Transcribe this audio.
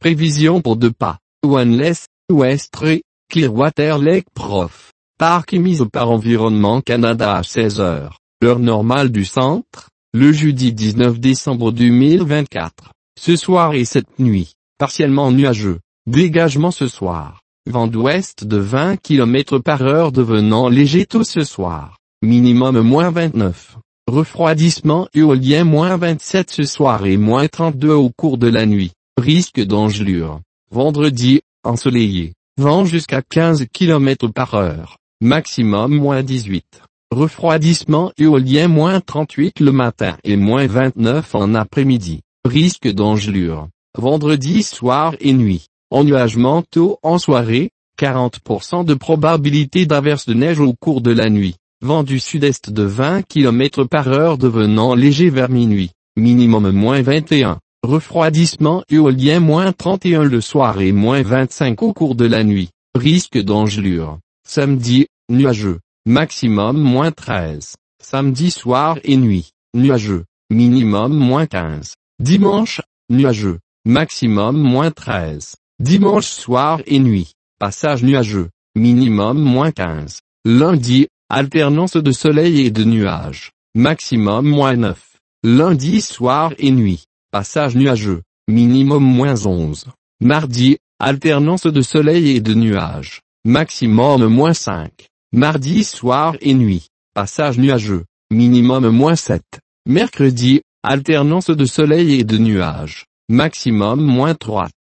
Prévision pour 2 pas. Wanless, Westray, Clearwater Lake Prof. Parc émise par Environnement Canada à 16h, heure normale du centre, le jeudi 19 décembre 2024. Ce soir et cette nuit, partiellement nuageux. Dégagement ce soir. Vent d'ouest de 20 km par heure devenant léger tôt ce soir. Minimum -29. Refroidissement éolien -27 ce soir et -32 au cours de la nuit. Risque d'engelure. Vendredi, ensoleillé. Vent jusqu'à 15 km par heure. Maximum -18. Refroidissement éolien -38 le matin et -29 en après-midi. Risque d'engelure. Vendredi soir et nuit. Ennuagement tôt en soirée. 40% de probabilité d'averse de neige au cours de la nuit. Vent du sud-est de 20 km par heure devenant léger vers minuit. Minimum -21. Refroidissement éolien -31 le soir et -25 au cours de la nuit. Risque d'engelure. Samedi, nuageux. Maximum -13. Samedi soir et nuit. Nuageux. Minimum -15. Dimanche, nuageux. Maximum -13. Dimanche soir et nuit. Passage nuageux. Minimum -15. Lundi, alternance de soleil et de nuages. Maximum -9. Lundi soir et nuit. Passage nuageux. Minimum -11. Mardi, alternance de soleil et de nuages. Maximum -5. Mardi soir et nuit. Passage nuageux. Minimum -7. Mercredi, alternance de soleil et de nuages. Maximum -3.